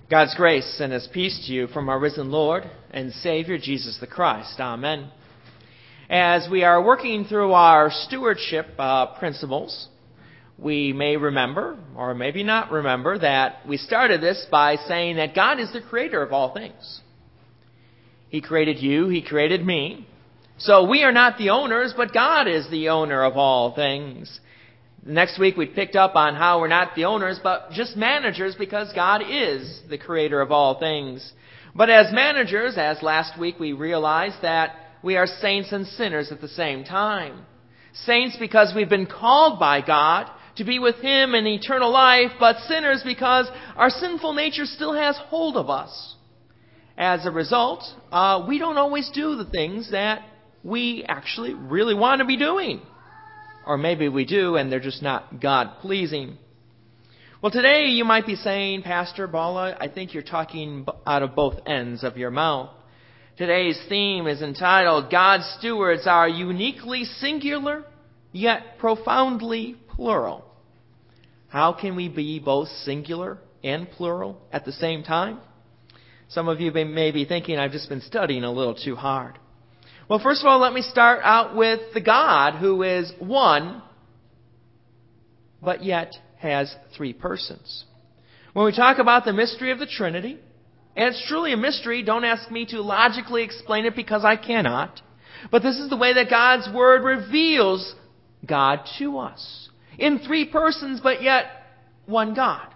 God's grace and His peace to you from our risen Lord and Savior, Jesus the Christ. Amen. As we are working through our stewardship principles, we may remember, or maybe not remember, that we started this by saying that God is the creator of all things. He created you, He created me. So we are not the owners, but God is the owner of all things. Next week we picked up on how we're not the owners, but just managers, because God is the creator of all things. But as managers, as last week we realized that we are saints and sinners at the same time. Saints because we've been called by God to be with Him in eternal life, but sinners because our sinful nature still has hold of us. As a result, we don't always do the things that we actually really want to be doing. Or maybe we do, and they're just not God-pleasing. Well, today you might be saying, Pastor Bala, I think you're talking out of both ends of your mouth. Today's theme is entitled, God's stewards are uniquely singular, yet profoundly plural. How can we be both singular and plural at the same time? Some of you may be thinking, I've just been studying a little too hard. Well, first of all, let me start out with the God who is one, but yet has three persons. When we talk about the mystery of the Trinity, and it's truly a mystery, don't ask me to logically explain it because I cannot, but this is the way that God's Word reveals God to us. In three persons, but yet one God.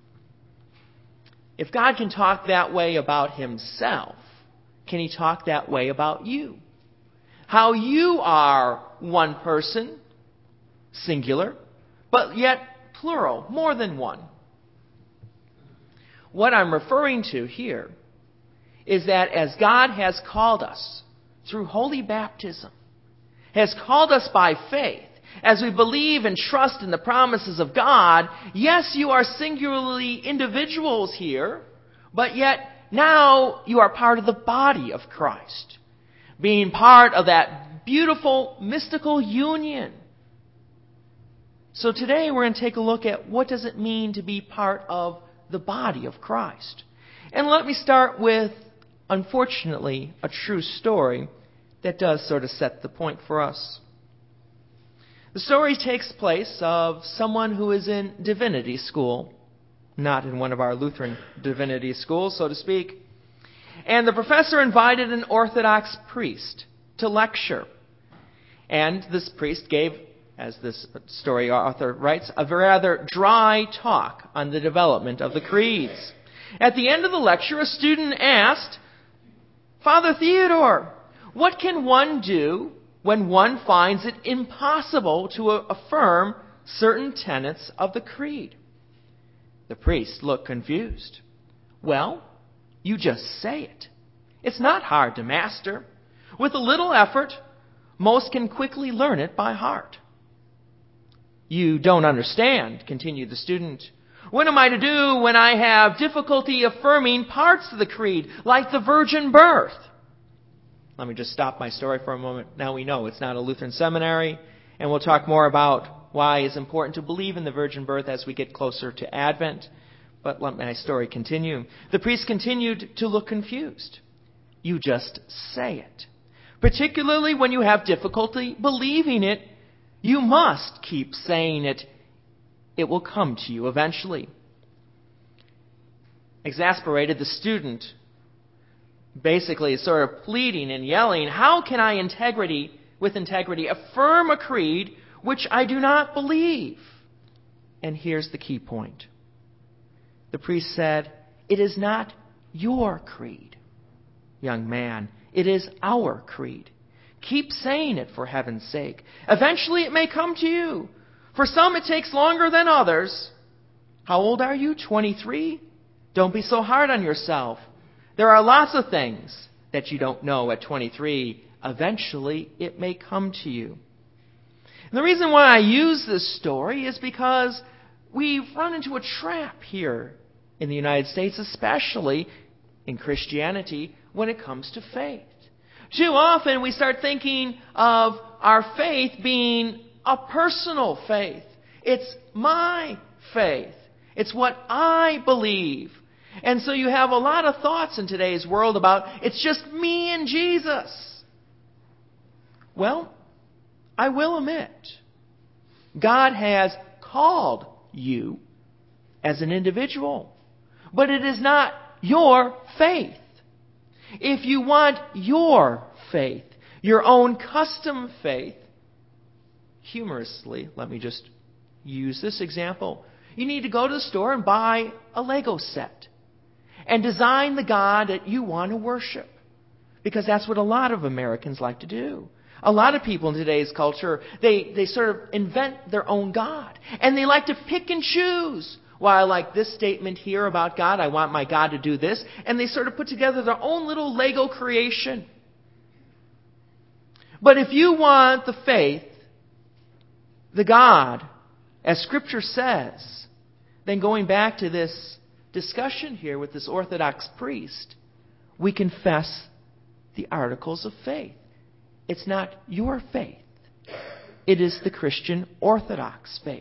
If God can talk that way about Himself, can He talk that way about you? How you are one person, singular, but yet plural, more than one. What I'm referring to here is that as God has called us through holy baptism, has called us by faith, as we believe and trust in the promises of God, yes, you are singularly individuals here, but yet now you are part of the body of Christ. Being part of that beautiful, mystical union. So today we're going to take a look at what does it mean to be part of the body of Christ. And let me start with, unfortunately, a true story that does sort of set the point for us. The story takes place of someone who is in divinity school, not in one of our Lutheran divinity schools, so to speak. And the professor invited an Orthodox priest to lecture. And this priest gave, as this story author writes, a rather dry talk on the development of the creeds. At the end of the lecture, a student asked, Father Theodore, what can one do when one finds it impossible to affirm certain tenets of the creed? The priest looked confused. Well, you just say it. It's not hard to master. With a little effort, most can quickly learn it by heart. You don't understand, continued the student. What am I to do when I have difficulty affirming parts of the creed, like the virgin birth? Let me just stop my story for a moment. Now we know it's not a Lutheran seminary, and we'll talk more about why it's important to believe in the virgin birth as we get closer to Advent. But let my story continue. The priest continued to look confused. You just say it. Particularly when you have difficulty believing it, you must keep saying it. It will come to you eventually. Exasperated, the student basically is sort of pleading and yelling, how can I with integrity affirm a creed which I do not believe? And here's the key point. The priest said, it is not your creed, young man. It is our creed. Keep saying it for heaven's sake. Eventually it may come to you. For some it takes longer than others. How old are you? 23? Don't be so hard on yourself. There are lots of things that you don't know at 23. Eventually it may come to you. And the reason why I use this story is because we've run into a trap here in the United States, especially in Christianity, when it comes to faith. Too often we start thinking of our faith being a personal faith. It's my faith. It's what I believe. And so you have a lot of thoughts in today's world about, it's just me and Jesus. Well, I will admit, God has called you as an individual, but it is not your faith. If you want your faith, your own custom faith, humorously, let me just use this example. You need to go to the store and buy a Lego set and design the God that you want to worship. Because that's what a lot of Americans like to do. A lot of people in today's culture, they sort of invent their own God. And they like to pick and choose. Well, I like this statement here about God. I want my God to do this. And they sort of put together their own little Lego creation. But if you want the faith, the God, as Scripture says, then going back to this discussion here with this Orthodox priest, we confess the articles of faith. It's not your faith. It is the Christian Orthodox faith.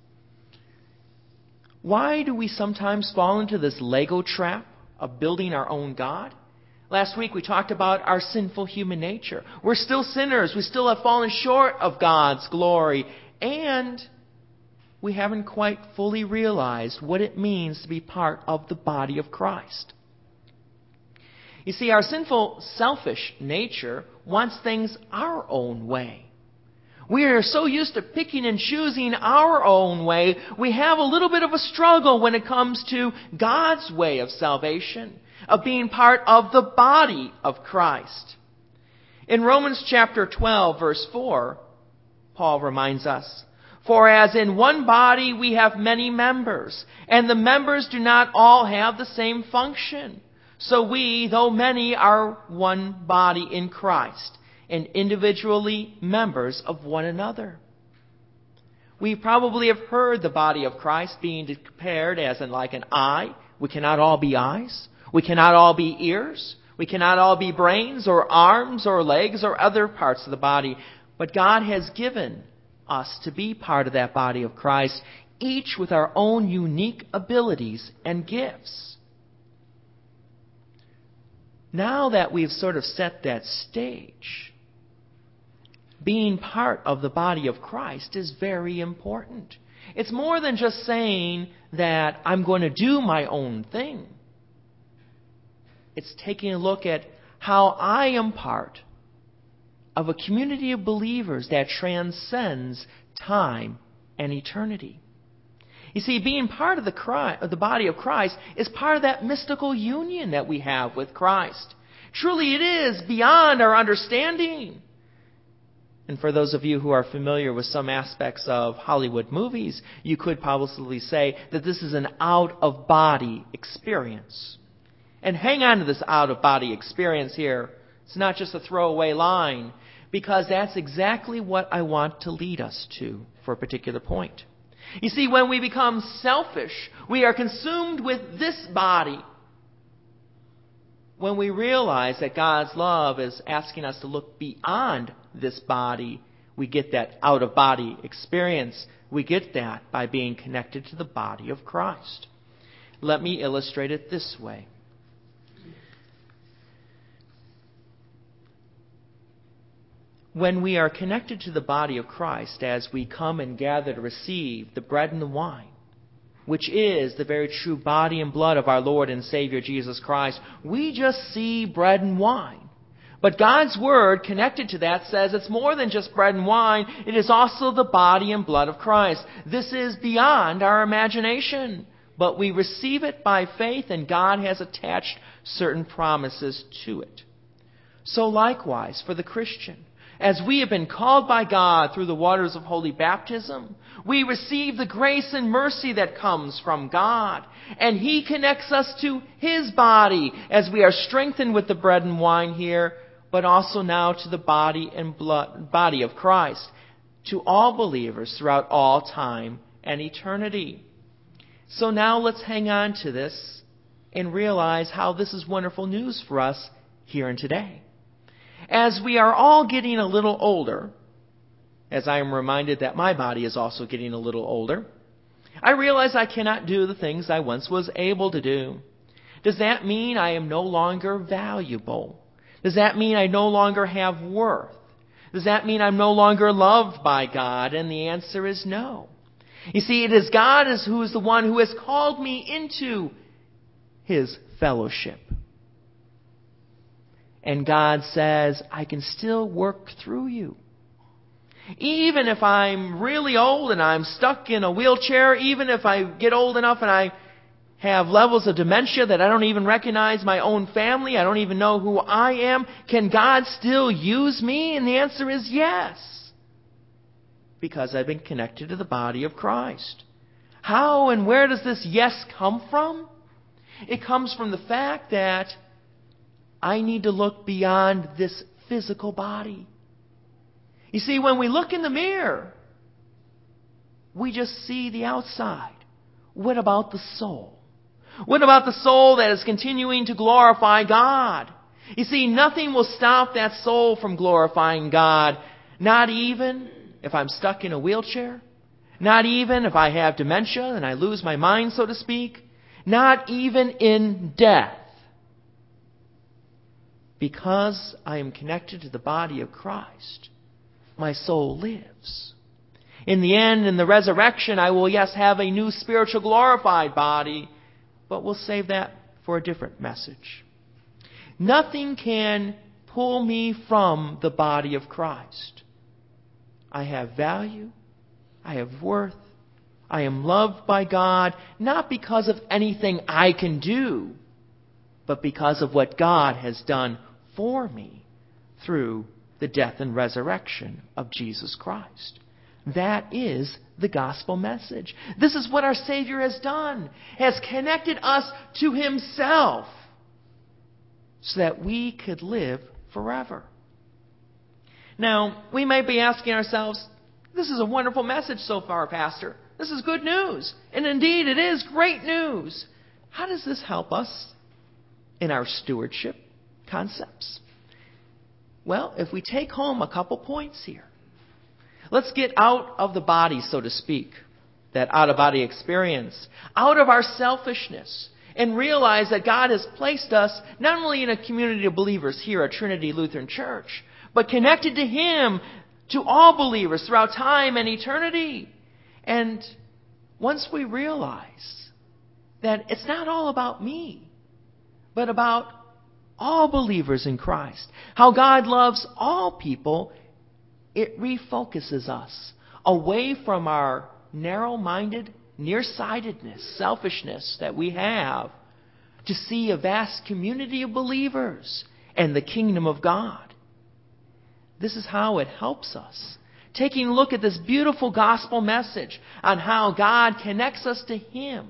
Why do we sometimes fall into this Lego trap of building our own God? Last week we talked about our sinful human nature. We're still sinners. We still have fallen short of God's glory. And we haven't quite fully realized what it means to be part of the body of Christ. You see, our sinful, selfish nature wants things our own way. We are so used to picking and choosing our own way, we have a little bit of a struggle when it comes to God's way of salvation, of being part of the body of Christ. In Romans chapter 12, verse 4, Paul reminds us, "For as in one body we have many members, and the members do not all have the same function. So we, though many, are one body in Christ, and individually members of one another." We probably have heard the body of Christ being compared as like an eye. We cannot all be eyes. We cannot all be ears. We cannot all be brains or arms or legs or other parts of the body. But God has given us to be part of that body of Christ, each with our own unique abilities and gifts. Now that we've sort of set that stage, being part of the body of Christ is very important. It's more than just saying that I'm going to do my own thing. It's taking a look at how I am part of a community of believers that transcends time and eternity. You see, being part of the body of Christ is part of that mystical union that we have with Christ. Truly, it is beyond our understanding. And for those of you who are familiar with some aspects of Hollywood movies, you could probably say that this is an out-of-body experience. And hang on to this out-of-body experience here. It's not just a throwaway line, because that's exactly what I want to lead us to for a particular point. You see, when we become selfish, we are consumed with this body. When we realize that God's love is asking us to look beyond this body, we get that out-of-body experience. We get that by being connected to the body of Christ. Let me illustrate it this way. When we are connected to the body of Christ, as we come and gather to receive the bread and the wine, which is the very true body and blood of our Lord and Savior Jesus Christ, we just see bread and wine. But God's Word connected to that says it's more than just bread and wine. It is also the body and blood of Christ. This is beyond our imagination. But we receive it by faith, and God has attached certain promises to it. So likewise, for the Christian, as we have been called by God through the waters of holy baptism, we receive the grace and mercy that comes from God. And He connects us to His body as we are strengthened with the bread and wine here, but also now to the body and body of Christ, to all believers throughout all time and eternity. So now let's hang on to this and realize how this is wonderful news for us here and today. As we are all getting a little older, as I am reminded that my body is also getting a little older, I realize I cannot do the things I once was able to do. Does that mean I am no longer valuable? Does that mean I no longer have worth? Does that mean I'm no longer loved by God? And the answer is no. You see, it is God who is the one who has called me into His fellowship. And God says, I can still work through you. Even if I'm really old and I'm stuck in a wheelchair, even if I get old enough and I have levels of dementia that I don't even recognize my own family, I don't even know who I am, can God still use me? And the answer is yes. Because I've been connected to the body of Christ. How and where does this yes come from? It comes from the fact that I need to look beyond this physical body. You see, when we look in the mirror, we just see the outside. What about the soul? What about the soul that is continuing to glorify God? You see, nothing will stop that soul from glorifying God. Not even if I'm stuck in a wheelchair. Not even if I have dementia and I lose my mind, so to speak. Not even in death. Because I am connected to the body of Christ, my soul lives. In the end, in the resurrection, I will, yes, have a new spiritual glorified body, but we'll save that for a different message. Nothing can pull me from the body of Christ. I have value. I have worth. I am loved by God, not because of anything I can do, but because of what God has done for me through the death and resurrection of Jesus Christ. That is the gospel message. This is what our Savior has done, has connected us to Himself so that we could live forever. Now, we may be asking ourselves, this is a wonderful message so far, Pastor. This is good news. And indeed, it is great news. How does this help us in our stewardship concepts? Well, if we take home a couple points here. Let's get out of the body, so to speak, that out-of-body experience, out of our selfishness, and realize that God has placed us not only in a community of believers here at Trinity Lutheran Church, but connected to Him, to all believers throughout time and eternity. And once we realize that it's not all about me, but about all believers in Christ, how God loves all people, it refocuses us away from our narrow-minded, nearsightedness, selfishness that we have to see a vast community of believers and the kingdom of God. This is how it helps us. Taking a look at this beautiful gospel message on how God connects us to Him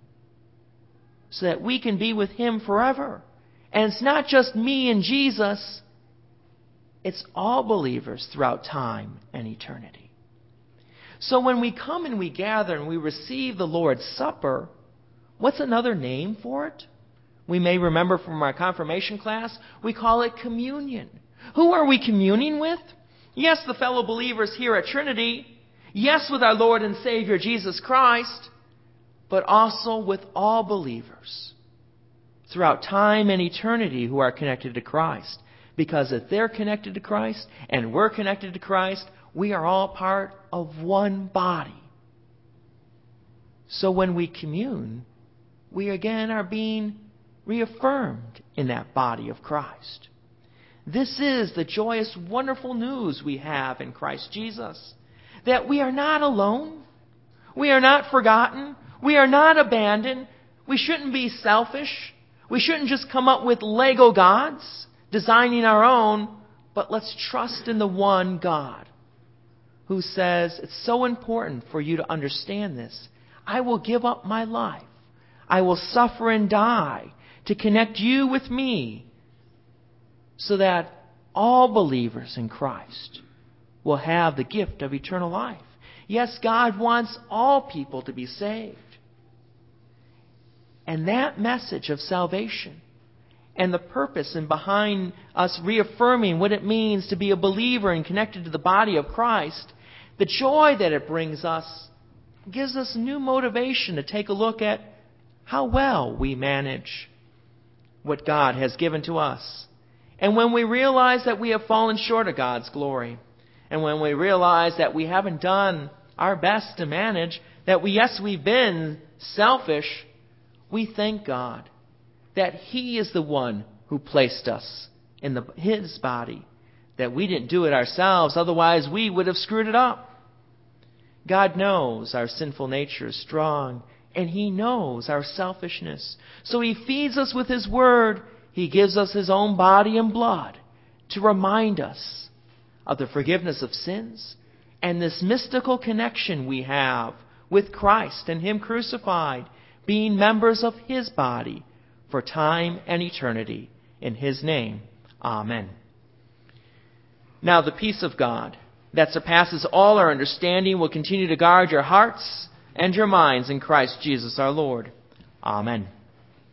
so that we can be with Him forever. And it's not just me and Jesus. It's all believers throughout time and eternity. So when we come and we gather and we receive the Lord's Supper, what's another name for it? We may remember from our confirmation class, we call it communion. Who are we communing with? Yes, the fellow believers here at Trinity. Yes, with our Lord and Savior Jesus Christ. But also with all believers throughout time and eternity who are connected to Christ. Because if they're connected to Christ and we're connected to Christ, we are all part of one body. So when we commune, we again are being reaffirmed in that body of Christ. This is the joyous, wonderful news we have in Christ Jesus. That we are not alone. We are not forgotten. We are not abandoned. We shouldn't be selfish. We shouldn't just come up with Lego gods, designing our own, but let's trust in the one God who says, it's so important for you to understand this. I will give up my life. I will suffer and die to connect you with me so that all believers in Christ will have the gift of eternal life. Yes, God wants all people to be saved. And that message of salvation and the purpose and behind us reaffirming what it means to be a believer and connected to the body of Christ, the joy that it brings us gives us new motivation to take a look at how well we manage what God has given to us. And when we realize that we have fallen short of God's glory, and when we realize that we haven't done our best to manage, that we've been selfish, we thank God that He is the one who placed us in His body, that we didn't do it ourselves, otherwise we would have screwed it up. God knows our sinful nature is strong, and He knows our selfishness. So He feeds us with His Word. He gives us His own body and blood to remind us of the forgiveness of sins and this mystical connection we have with Christ and Him crucified, being members of His body for time and eternity. In His name, amen. Now the peace of God that surpasses all our understanding will continue to guard your hearts and your minds in Christ Jesus our Lord. Amen.